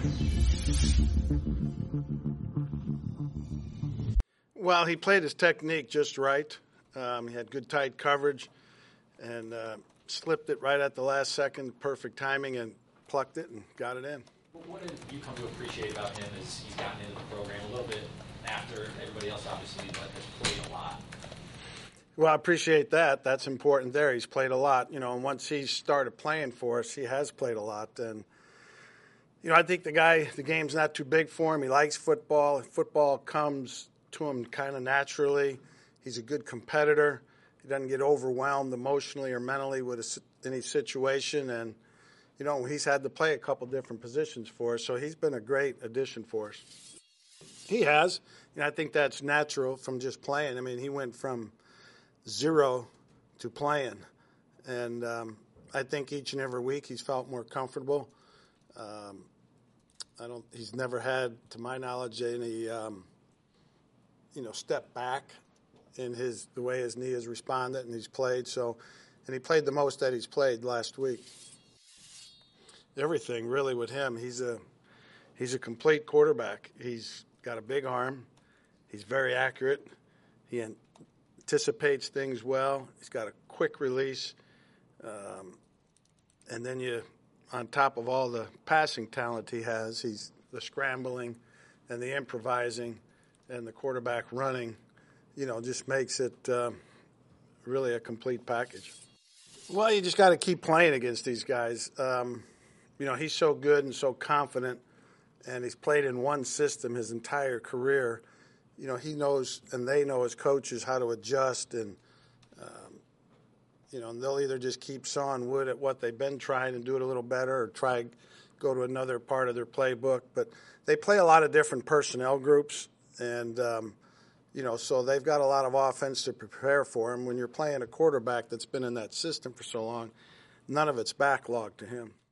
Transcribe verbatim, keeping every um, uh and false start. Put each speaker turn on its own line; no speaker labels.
Well, he played his technique just right. Um, he had good tight coverage and uh, slipped it right at the last second, perfect timing, and plucked it and got it in.
What have you come to appreciate about him as he's gotten into the program a little bit after everybody else obviously has played a lot?
Well, I appreciate that. That's important there. He's played a lot, you know, and once he started playing for us, he has played a lot. And, you know, I think the guy, the game's not too big for him. He likes football. Football comes to him kind of naturally. He's a good competitor. He doesn't get overwhelmed emotionally or mentally with a, any situation. And, you know, he's had to play a couple different positions for us, so he's been a great addition for us. He has. You know, I think that's natural from just playing. I mean, he went from zero to playing. And um, I think each and every week he's felt more comfortable. Um, I don't. He's never had, to my knowledge, any, um, you know, step back in his the way his knee has responded, and he's played. So, and he played the most that he's played last week. Everything really with him. He's a he's a complete quarterback. He's got a big arm. He's very accurate. He anticipates things well. He's got a quick release. Um, and then you, on top of all the passing talent he has, he's the scrambling and the improvising and the quarterback running, you know, just makes it uh, really a complete package. Well, you just got to keep playing against these guys. Um, you know, he's so good and so confident, and he's played in one system his entire career. You know, he knows, and they know as coaches, how to adjust, and, um, you know, and they'll either just keep sawing wood at what they've been trying and do it a little better, or try go to another part of their playbook. But they play a lot of different personnel groups, and, um, you know, so they've got a lot of offense to prepare for him. When you're playing a quarterback that's been in that system for so long, none of it's backlogged to him.